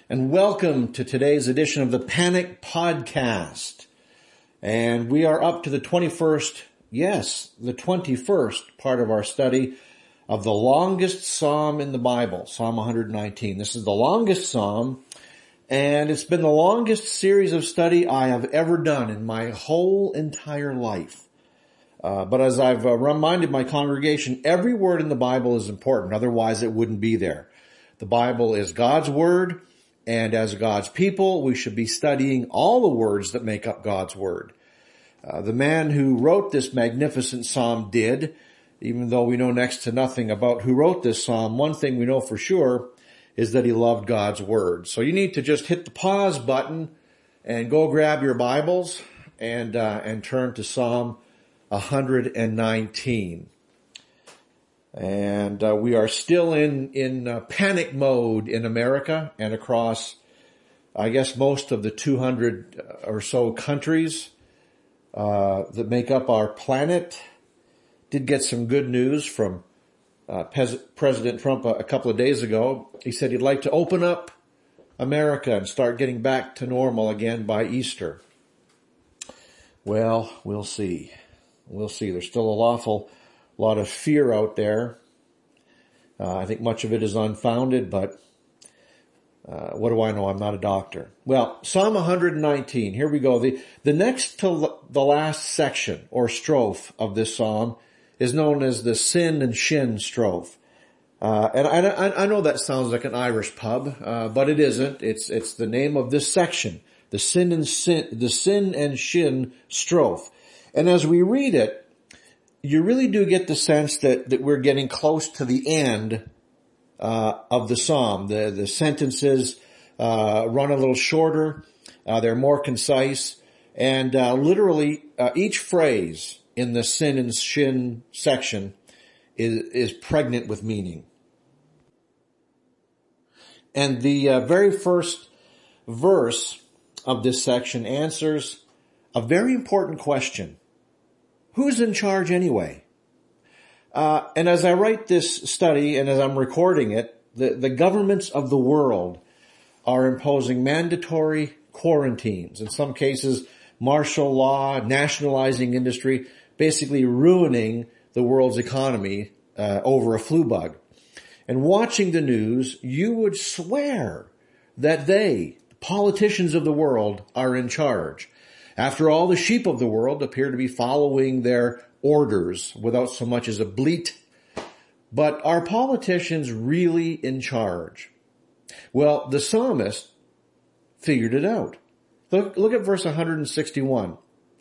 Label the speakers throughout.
Speaker 1: and welcome to today's edition of the Panic Podcast. And we are up to the 21st part of our study of the longest psalm in the Bible, Psalm 119. This is the longest psalm, and it's been the longest series of study I have ever done in my whole entire life. But as I've reminded my congregation, every word in the Bible is important, otherwise it wouldn't be there. The Bible is God's Word, and as God's people, we should be studying all the words that make up God's Word. The man who wrote this magnificent psalm did, even though we know next to nothing about who wrote this psalm. One thing we know for sure is that he loved God's Word. So you need to just hit the pause button and go grab your Bibles and turn to Psalm 119. And we are still in panic mode in America and across, I guess, most of the 200 or so countries that make up our planet. Did get some good news from President Trump a couple of days ago. He said he'd like to open up America and start getting back to normal again by Easter. Well, we'll see. We'll see. There's still an awful lot of fear out there. I think much of it is unfounded, but what do I know? I'm not a doctor. Well, Psalm 119, here we go. The next to the last section or strophe of this psalm is known as the Sin and Shin strophe. And I know that sounds like an Irish pub, but it isn't. It's the name of this section, the Sin and Shin strophe. And as we read it, you really do get the sense that we're getting close to the end of the psalm. The sentences run a little shorter, they're more concise, and literally each phrase in the Sin and Shin section is pregnant with meaning. And the very first verse of this section answers a very important question. Who's in charge anyway? And as I write this study and as I'm recording it, the governments of the world are imposing mandatory quarantines. In some cases, martial law, nationalizing industry, basically ruining the world's economy over a flu bug. And watching the news, you would swear that the politicians of the world, are in charge. After all, the sheep of the world appear to be following their orders without so much as a bleat. But are politicians really in charge? Well, the psalmist figured it out. Look at verse 161.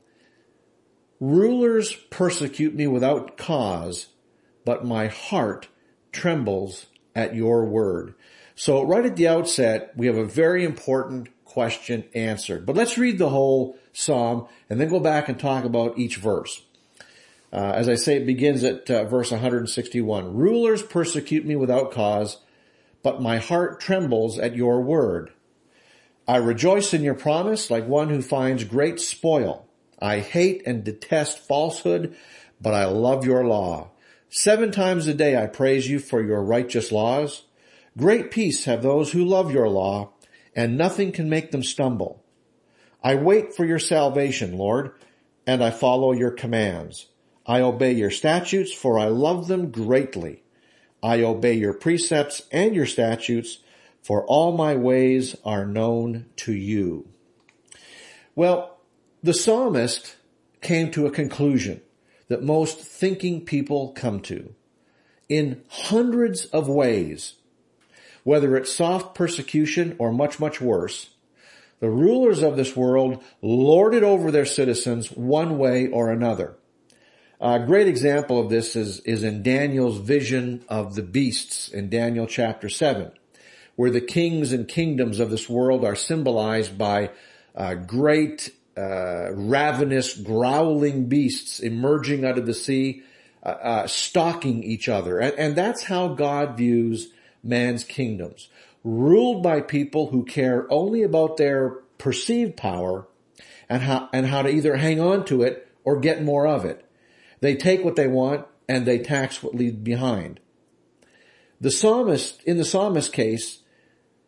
Speaker 1: Rulers persecute me without cause, but my heart trembles at your word. So right at the outset, we have a very important question answered. But let's read the whole psalm and then go back and talk about each verse. As I say, it begins at verse 161. Rulers persecute me without cause, but my heart trembles at your word. I rejoice in your promise like one who finds great spoil. I hate and detest falsehood, but I love your law. 7 times a day I praise you for your righteous laws. Great peace have those who love your law, and nothing can make them stumble. I wait for your salvation, Lord, and I follow your commands. I obey your statutes, for I love them greatly. I obey your precepts and your statutes, for all my ways are known to you. Well, the psalmist came to a conclusion that most thinking people come to. In hundreds of ways, whether it's soft persecution or much, much worse, the rulers of this world lord it over their citizens one way or another. A great example of this is in Daniel's vision of the beasts in Daniel chapter 7, where the kings and kingdoms of this world are symbolized by great, ravenous, growling beasts emerging out of the sea, stalking each other. And that's how God views man's kingdoms, ruled by people who care only about their perceived power and how to either hang on to it or get more of it. They take what they want and they tax what leaves behind. In the psalmist's case,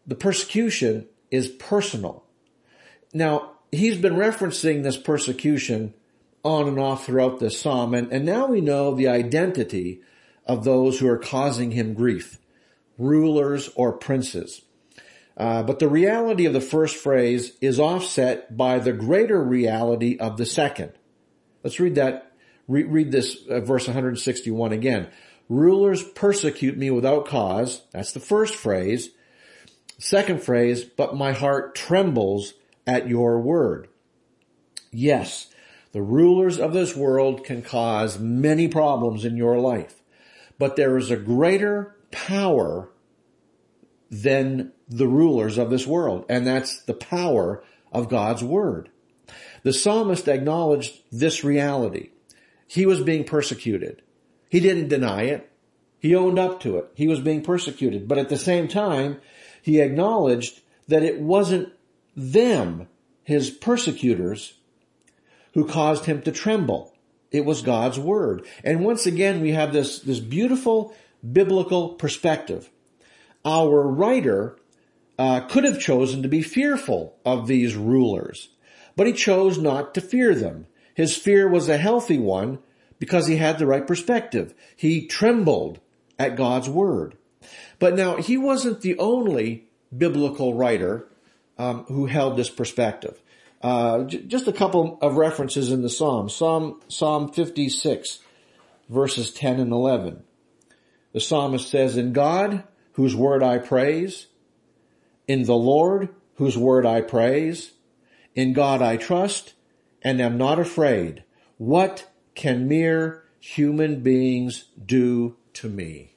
Speaker 1: the persecution is personal. Now, he's been referencing this persecution on and off throughout this psalm, and now we know the identity of those who are causing him grief, rulers or princes. But the reality of the first phrase is offset by the greater reality of the second. Let's read that. Read this verse 161 again. Rulers persecute me without cause. That's the first phrase. Second phrase, but my heart trembles at your word. Yes, the rulers of this world can cause many problems in your life, but there is a greater power than the rulers of this world, and that's the power of God's word. The psalmist acknowledged this reality. He was being persecuted. He didn't deny it. He owned up to it. He was being persecuted. But at the same time, he acknowledged that it wasn't them, his persecutors, who caused him to tremble. It was God's word. And once again, we have this beautiful biblical perspective. Our writer could have chosen to be fearful of these rulers, but he chose not to fear them. His fear was a healthy one because he had the right perspective. He trembled at God's word. But now, he wasn't the only biblical writer who held this perspective. Just a couple of references in the Psalm. Psalm 56, verses 10 and 11. The psalmist says, "In God, whose word I praise, in the Lord, whose word I praise, in God I trust, and am not afraid. What can mere human beings do to me?"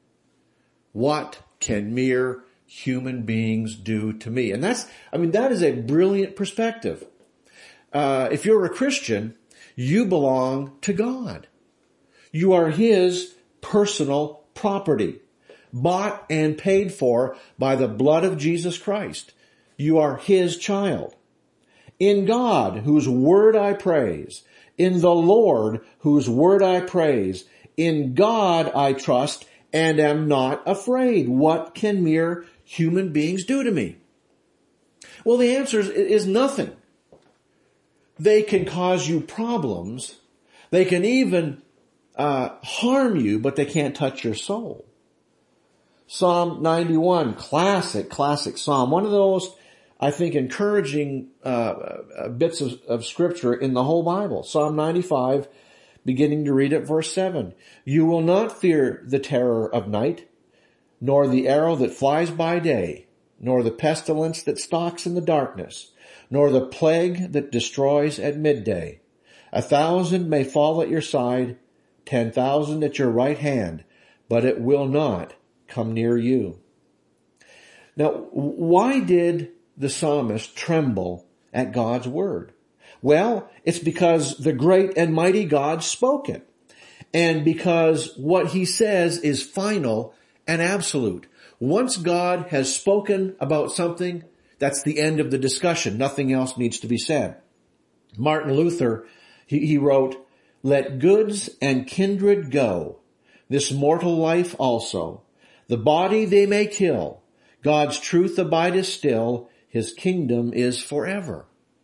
Speaker 1: What can mere human beings do to me? And that is a brilliant perspective. If you're a Christian, you belong to God. You are his personal property, bought and paid for by the blood of Jesus Christ. You are his child. In God, whose word I praise, in the Lord, whose word I praise, in God I trust and am not afraid. What can mere human beings do to me? Well, the answer is nothing. They can cause you problems. They can even harm you, but they can't touch your soul. Psalm 91, classic psalm. One of the most, I think, encouraging bits of scripture in the whole Bible. Psalm 95, beginning to read at verse 7. "You will not fear the terror of night, nor the arrow that flies by day, nor the pestilence that stalks in the darkness, nor the plague that destroys at midday. 1,000 may fall at your side, 10,000 at your right hand, but it will not come near you." Now, why did the psalmist tremble at God's word? Well, it's because the great and mighty God spoke it, and because what he says is final and absolute. Once God has spoken about something, that's the end of the discussion. Nothing else needs to be said. Martin Luther, he wrote, "Let goods and kindred go, this mortal life also. The body they may kill, God's truth abideth still, his kingdom is forever."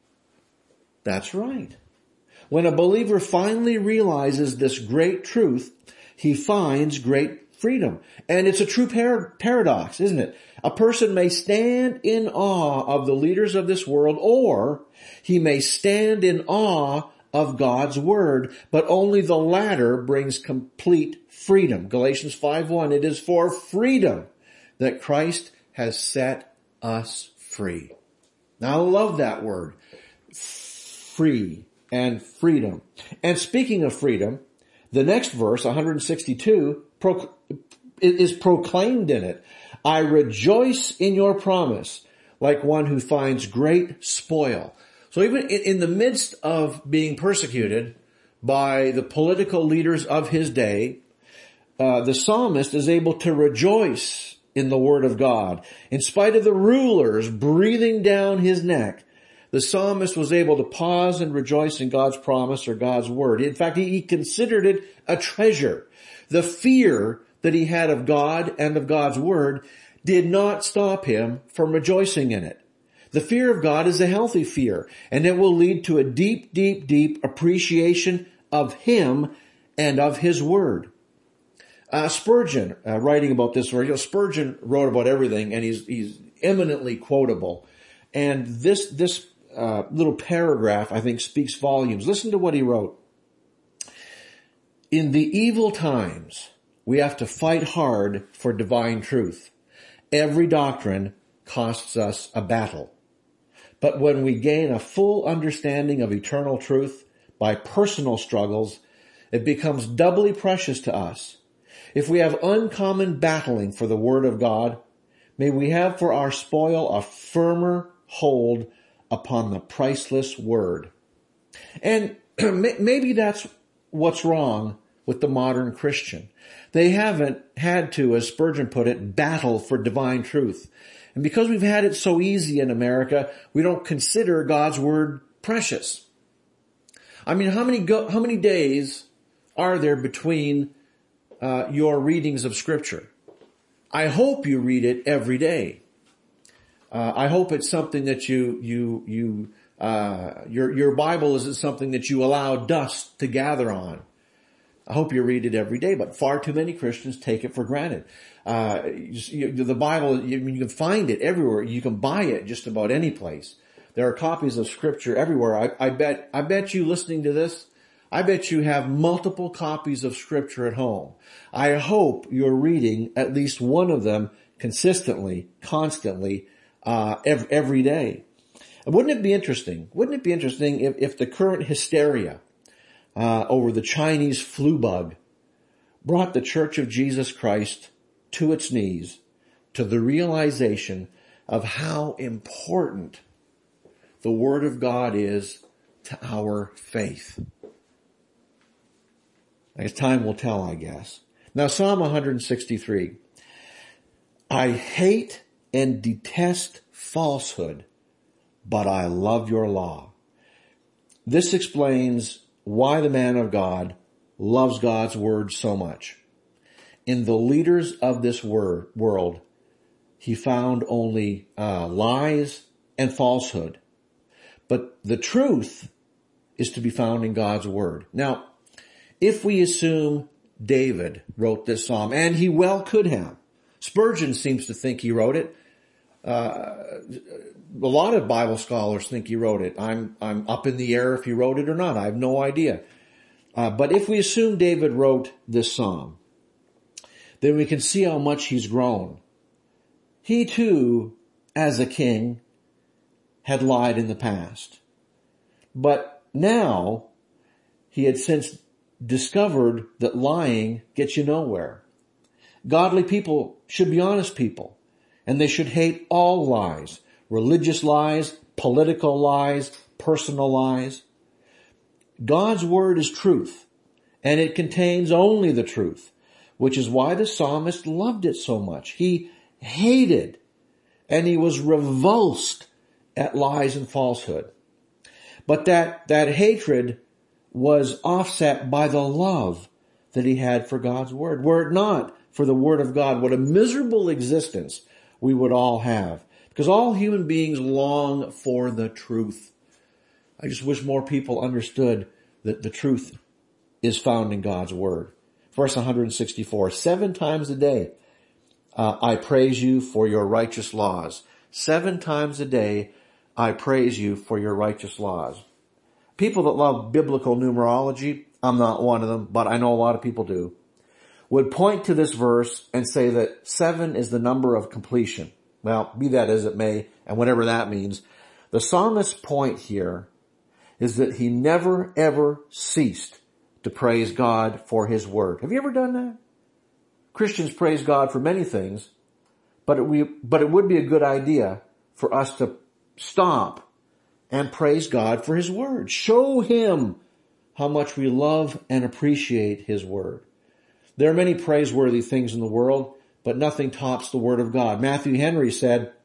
Speaker 1: That's right. When a believer finally realizes this great truth, he finds great freedom. And it's a true paradox, isn't it? A person may stand in awe of the leaders of this world, or he may stand in awe of God's word, but only the latter brings complete freedom. Galatians 5:1, "It is for freedom that Christ has set us free." Now, I love that word. Free and freedom. And speaking of freedom, the next verse, 162, is proclaimed in it. "I rejoice in your promise, like one who finds great spoil." So even in the midst of being persecuted by the political leaders of his day, the psalmist is able to rejoice in the word of God. In spite of the rulers breathing down his neck, the psalmist was able to pause and rejoice in God's promise or God's word. In fact, he considered it a treasure. The fear that he had of God and of God's word did not stop him from rejoicing in it. The fear of God is a healthy fear, and it will lead to a deep, deep, deep appreciation of Him and of His Word. Spurgeon, writing about this, Spurgeon wrote about everything, and he's eminently quotable. And this little paragraph, I think, speaks volumes. Listen to what he wrote. In the evil times, we have to fight hard for divine truth. Every doctrine costs us a battle. But when we gain a full understanding of eternal truth by personal struggles, it becomes doubly precious to us. If we have uncommon battling for the Word of God, may we have for our spoil a firmer hold upon the priceless Word. And maybe that's what's wrong with the modern Christian. They haven't had to, as Spurgeon put it, battle for divine truth. And because we've had it so easy in America, we don't consider God's Word precious. I mean, how many days are there between your readings of Scripture? I hope you read it every day. I hope it's something that your Bible isn't something that you allow dust to gather on. I hope you read it every day, but far too many Christians take it for granted. The Bible, you can find it everywhere. You can buy it just about any place. There are copies of Scripture everywhere. I bet you listening to this, I bet you have multiple copies of Scripture at home. I hope you're reading at least one of them consistently, constantly, every day. Wouldn't it be interesting? Wouldn't it be interesting if the current hysteria over the Chinese flu bug brought the Church of Jesus Christ to its knees, to the realization of how important the Word of God is to our faith? As time will tell, I guess. Now, Psalm 163. I hate and detest falsehood, but I love your law. This explains why the man of God loves God's Word so much. In the leaders of this world, he found only lies and falsehood. But the truth is to be found in God's Word. Now, if we assume David wrote this psalm, and he well could have, Spurgeon seems to think he wrote it. A lot of Bible scholars think he wrote it. I'm up in the air if he wrote it or not. I have no idea. But if we assume David wrote this psalm, then we can see how much he's grown. He too, as a king, had lied in the past. But now, he had since discovered that lying gets you nowhere. Godly people should be honest people, and they should hate all lies, religious lies, political lies, personal lies. God's Word is truth, and it contains only the truth, which is why the psalmist loved it so much. He hated and he was revulsed at lies and falsehood. But that hatred was offset by the love that he had for God's Word. Were it not for the Word of God, what a miserable existence we would all have. Because all human beings long for the truth. I just wish more people understood that the truth is found in God's Word. Verse 164, 7 times a day I praise you for your righteous laws. 7 times a day I praise you for your righteous laws. People that love biblical numerology, I'm not one of them, but I know a lot of people do, would point to this verse and say that 7 is the number of completion. Well, be that as it may, and whatever that means, the psalmist's point here is that he never ever ceased to praise God for His Word. Have you ever done that? Christians praise God for many things, but it would be a good idea for us to stop and praise God for His Word. Show Him how much we love and appreciate His Word. There are many praiseworthy things in the world, but nothing tops the Word of God. Matthew Henry said,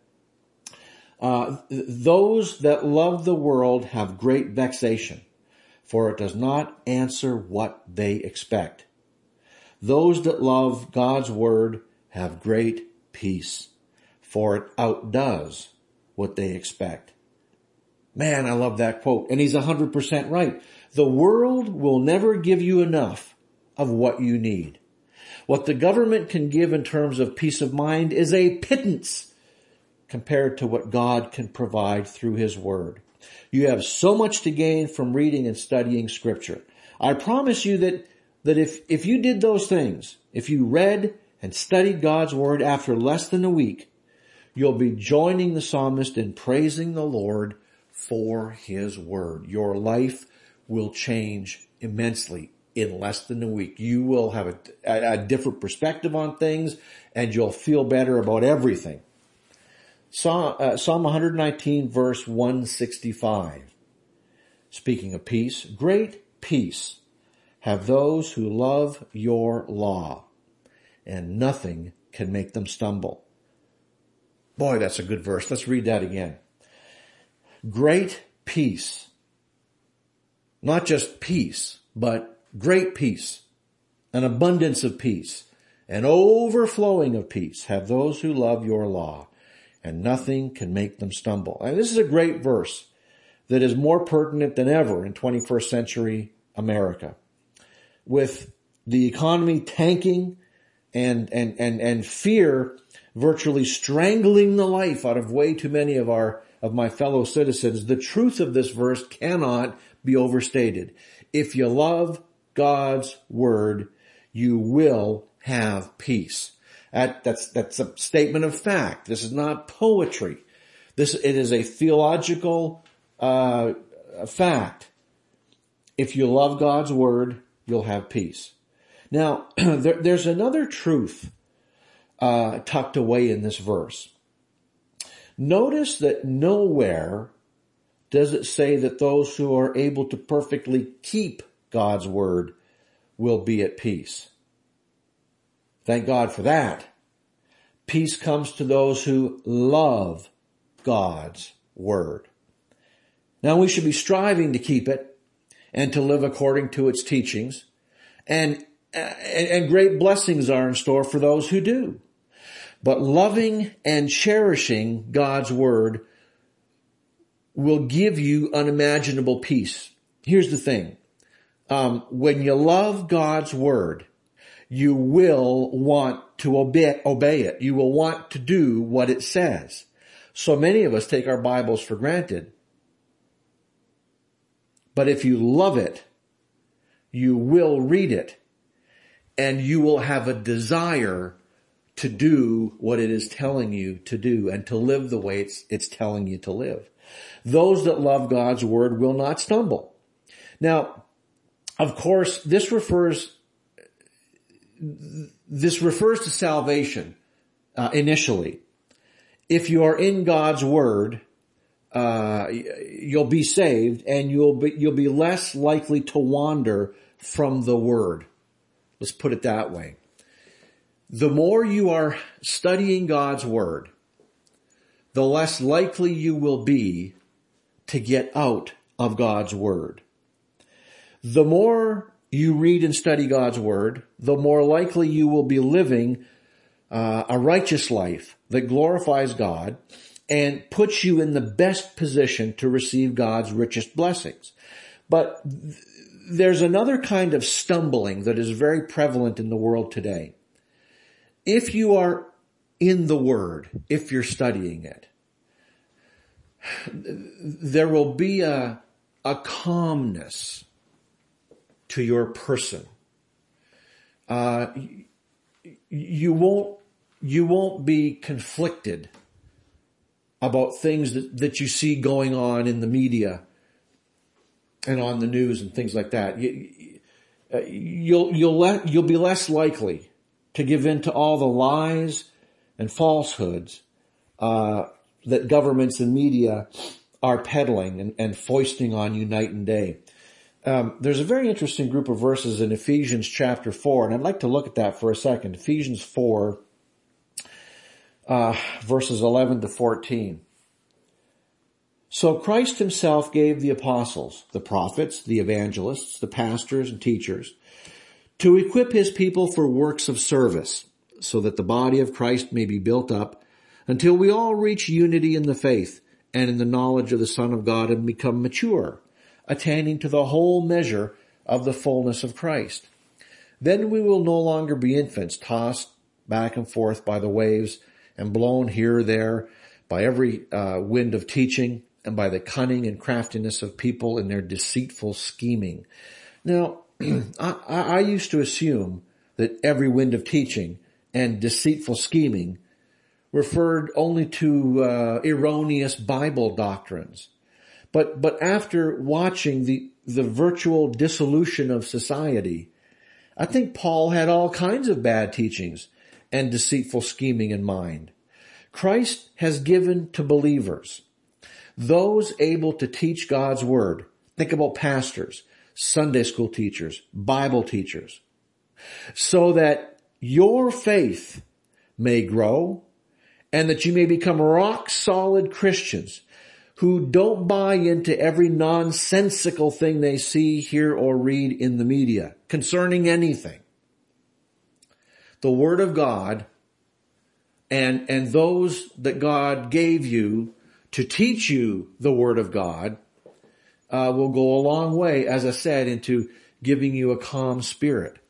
Speaker 1: those that love the world have great vexation, for it does not answer what they expect. Those that love God's Word have great peace, for it outdoes what they expect. Man, I love that quote. And he's 100% right. The world will never give you enough of what you need. What the government can give in terms of peace of mind is a pittance compared to what God can provide through his word. You have so much to gain from reading and studying scripture. I promise you that if you did those things, if you read and studied God's word after less than a week, you'll be joining the psalmist in praising the Lord for his word. Your life will change immensely in less than a week. You will have a different perspective on things, and you'll feel better about everything. Psalm 119 verse 165. Speaking of peace, great peace have those who love your law, and nothing can make them stumble. Boy, that's a good verse. Let's read that again. Great peace. Not just peace, but great peace. An abundance of peace. An overflowing of peace have those who love your law, and nothing can make them stumble. And this is a great verse that is more pertinent than ever in 21st century America. With the economy tanking and fear virtually strangling the life out of way too many of my fellow citizens, the truth of this verse cannot be overstated. If you love God's word, you will have peace. That's a statement of fact. This is not poetry. It is a theological fact. If you love God's word, you'll have peace. Now, there's another truth tucked away in this verse. Notice that nowhere does it say that those who are able to perfectly keep God's word will be at peace. Thank God for that. Peace comes to those who love God's word. Now we should be striving to keep it and to live according to its teachings, and great blessings are in store for those who do. But loving and cherishing God's word will give you unimaginable peace. Here's the thing. When you love God's word, you will want to obey it. You will want to do what it says. So many of us take our Bibles for granted. But if you love it, you will read it, and you will have a desire to do what it is telling you to do and to live the way it's telling you to live. Those that love God's word will not stumble. Now, of course, this refers to salvation initially. If you are in God's word, you'll be saved, and you'll be less likely to wander from the word. Let's put it that way. The more you are studying God's word, the less likely you will be to get out of God's word. The more you read and study God's word, the more likely you will be living a righteous life that glorifies God and puts you in the best position to receive God's richest blessings. But there's another kind of stumbling that is very prevalent in the world today. If you are in the word, if you're studying it, there will be a calmness to your person. You won't be conflicted about things that you see going on in the media and on the news and things like that. You'll be less likely to give in to all the lies and falsehoods that governments and media are peddling and foisting on you night and day. There's a very interesting group of verses in Ephesians chapter 4, and I'd like to look at that for a second. Ephesians 4, verses 11 to 14. So Christ himself gave the apostles, the prophets, the evangelists, the pastors and teachers to equip his people for works of service, so that the body of Christ may be built up until we all reach unity in the faith and in the knowledge of the Son of God and become mature, attaining to the whole measure of the fullness of Christ. Then we will no longer be infants, tossed back and forth by the waves and blown here or there by every wind of teaching and by the cunning and craftiness of people in their deceitful scheming. Now, I used to assume that every wind of teaching and deceitful scheming referred only to erroneous Bible doctrines. But after watching the virtual dissolution of society, I think Paul had all kinds of bad teachings and deceitful scheming in mind. Christ has given to believers, those able to teach God's word. Think about pastors, Sunday school teachers, Bible teachers, so that your faith may grow and that you may become rock solid Christians who don't buy into every nonsensical thing they see, hear, or read in the media concerning anything. The Word of God and those that God gave you to teach you the Word of God will go a long way, as I said, into giving you a calm spirit.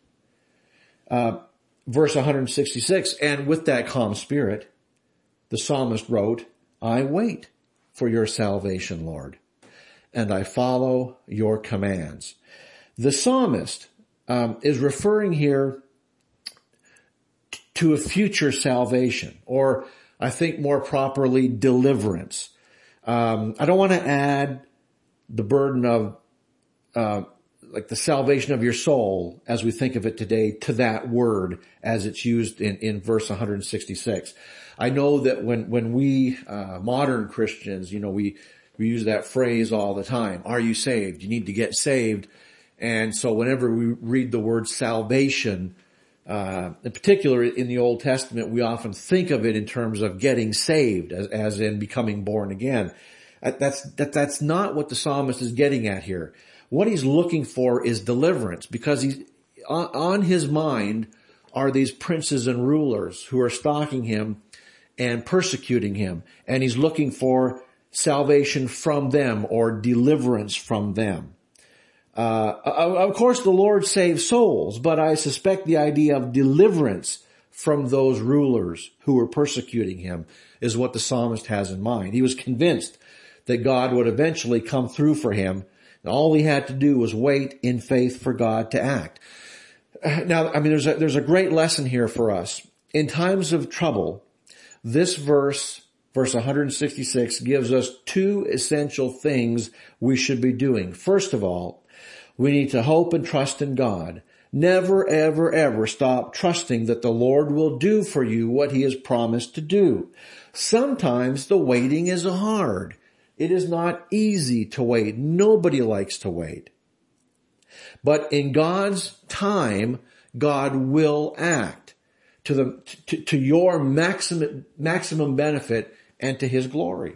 Speaker 1: Verse 166, and with that calm spirit, the psalmist wrote, I wait for your salvation, Lord, and I follow your commands. The psalmist is referring here to a future salvation, or I think more properly, deliverance. I don't want to add the burden of like the salvation of your soul, as we think of it today, to that word as it's used in verse 166. I know that when we modern Christians, we use that phrase all the time. Are you saved? You need to get saved. And so whenever we read the word salvation, in particular in the Old Testament, we often think of it in terms of getting saved, as in becoming born again. That's not what the psalmist is getting at here. What he's looking for is deliverance, because he's on his mind are these princes and rulers who are stalking him and persecuting him, and he's looking for salvation from them or deliverance from them. Of course, the Lord saves souls, but I suspect the idea of deliverance from those rulers who are persecuting him is what the psalmist has in mind. He was convinced that God would eventually come through for him, and all he had to do was wait in faith for God to act. Now, there's a great lesson here for us. In times of trouble, this verse 166, gives us two essential things we should be doing. First of all, we need to hope and trust in God. Never, ever, ever stop trusting that the Lord will do for you what he has promised to do. Sometimes the waiting is hard. It is not easy to wait. Nobody likes to wait. But in God's time, God will act to your maximum benefit and to his glory.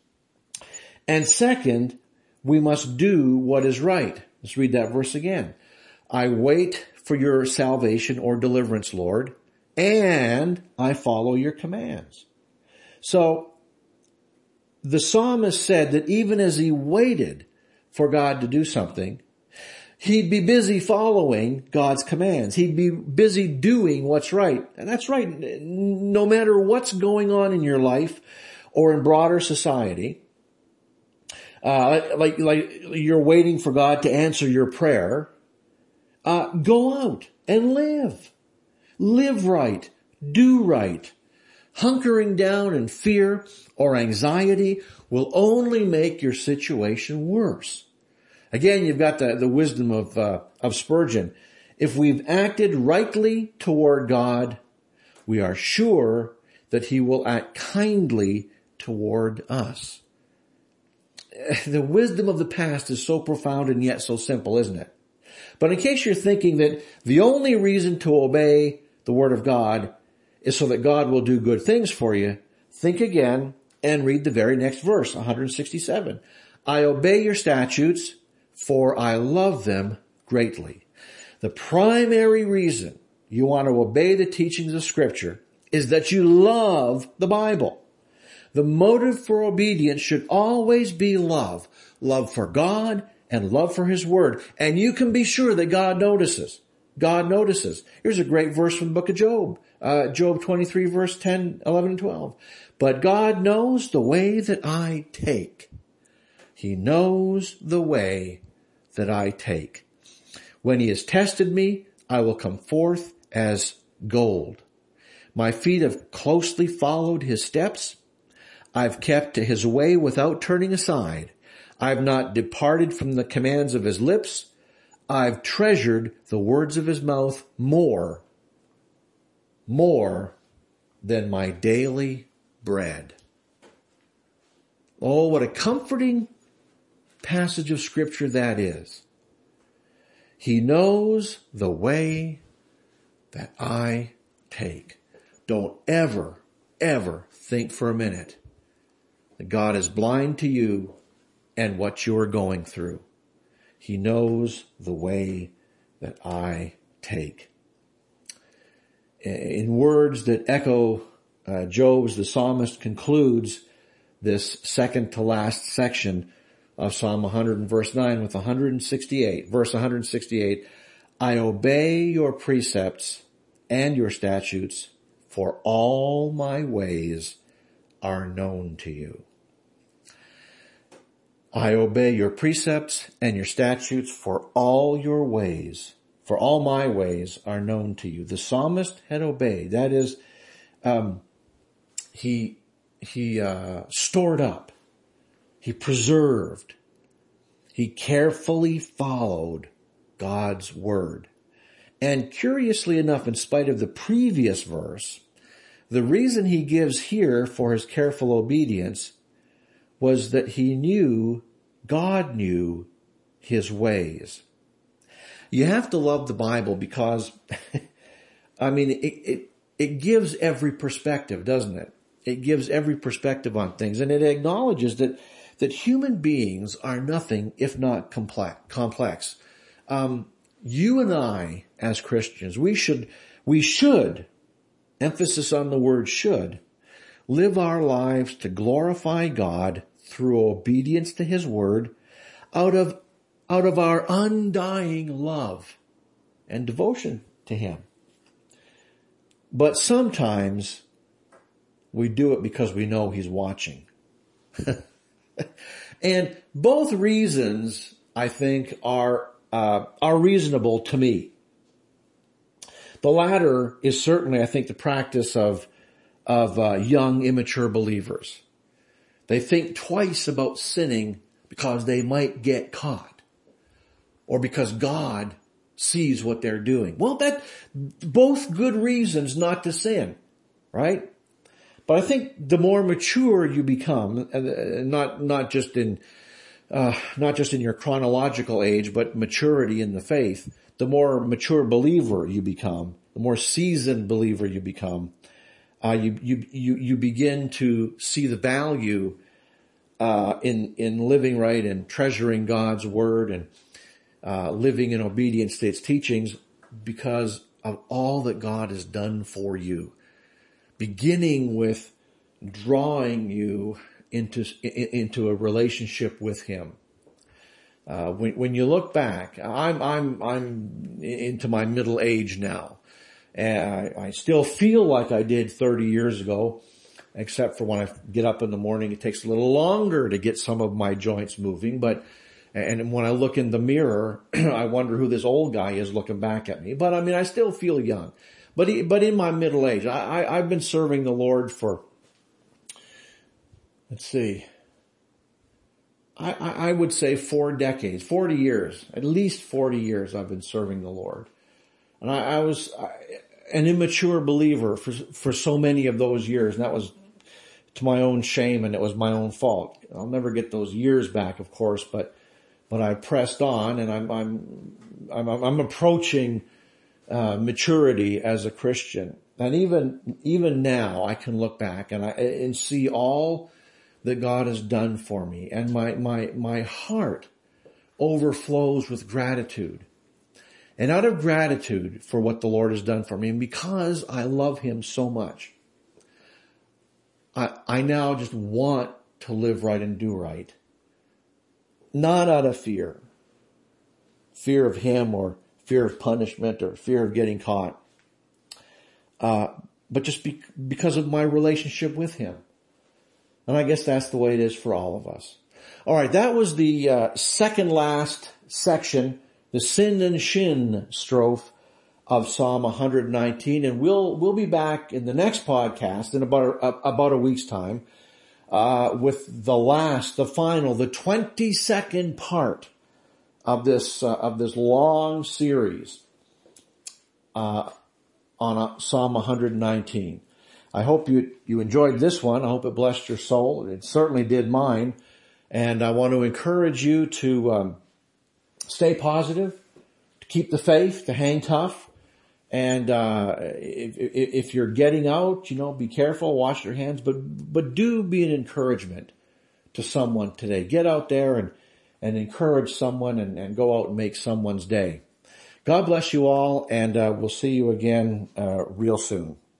Speaker 1: And second, we must do what is right. Let's read that verse again. I wait for your salvation or deliverance, Lord, and I follow your commands. So the psalmist said that even as he waited for God to do something, he'd be busy following God's commands. He'd be busy doing what's right. And that's right. No matter what's going on in your life or in broader society, like you're waiting for God to answer your prayer, go out and live. Live right. Do right. Hunkering down in fear or anxiety will only make your situation worse. Again, you've got the wisdom of Spurgeon. If we've acted rightly toward God, we are sure that he will act kindly toward us. The wisdom of the past is so profound and yet so simple, isn't it? But in case you're thinking that the only reason to obey the word of God is so that God will do good things for you, think again and read the very next verse, 167. I obey your statutes, for I love them greatly. The primary reason you want to obey the teachings of Scripture is that you love the Bible. The motive for obedience should always be love. Love for God and love for His Word. And you can be sure that God notices. God notices. Here's a great verse from the book of Job. Job 23 verse 10, 11, and 12. But God knows the way that I take. He knows the way that I take. When He has tested me, I will come forth as gold. My feet have closely followed His steps. I've kept to His way without turning aside. I've not departed from the commands of His lips. I've treasured the words of His mouth more than my daily bread. Oh, what a comforting passage of Scripture that is. He knows the way that I take. Don't ever think for a minute that God is blind to you and what you're going through. He knows the way that I take. In words that echo Job's, the psalmist concludes this second to last section of Psalm 100 and verse 9 with 168. Verse 168, I obey your precepts and your statutes, for all my ways are known to you. I obey your precepts and your statutes, for all your ways, for all my ways are known to you. The psalmist had obeyed. That is, he stored up. He preserved. He carefully followed God's word. And curiously enough, in spite of the previous verse, the reason he gives here for his careful obedience was that he knew, God knew his ways. You have to love the Bible because, it gives every perspective, doesn't it? It gives every perspective on things, and it acknowledges that human beings are nothing if not complex. You and I, as Christians, we should, emphasis on the word should, live our lives to glorify God through obedience to His word out of our undying love and devotion to Him. But sometimes we do it because we know He's watching. And both reasons, I think, are reasonable to me. The latter is certainly, I think, the practice of young, immature believers. They think twice about sinning because they might get caught, or because God sees what they're doing. Well, that both good reasons not to sin, right? But I think the more mature you become, not just in your chronological age, but maturity in the faith, the more mature believer you become, the more seasoned believer you become, you begin to see the value in living right and treasuring God's word and living in obedience to its teachings because of all that God has done for you. Beginning with drawing you into a relationship with Him. When you look back, I'm into my middle age now, and I still feel like I did 30 years ago, except for when I get up in the morning, it takes a little longer to get some of my joints moving. And when I look in the mirror, I wonder who this old guy is looking back at me. But I still feel young. But in my middle age, I've been serving the Lord for, let's see, I would say 4 decades, 40 years, at least 40 years I've been serving the Lord. And I was an immature believer for so many of those years, and that was to my own shame, and it was my own fault. I'll never get those years back, of course, but I pressed on, and I'm approaching maturity as a Christian. And even now I can look back and see all that God has done for me, and my heart overflows with gratitude. And out of gratitude for what the Lord has done for me, and because I love Him so much, I now just want to live right and do right. Not out of fear of him or fear of punishment or fear of getting caught, but just because of my relationship with him. And I guess that's the way it is for all of us. All right, that was the second last section, the Sin and Shin strophe of Psalm 119, and we'll be back in the next podcast in about a week's time with the final, the 22nd part of this long series on Psalm 119. I hope you enjoyed this one. I hope it blessed your soul. It certainly did mine. And I want to encourage you to stay positive, to keep the faith, to hang tough. And if you're getting out, be careful, wash your hands, but do be an encouragement to someone today. Get out there and encourage someone and go out and make someone's day. God bless you all, and we'll see you again real soon.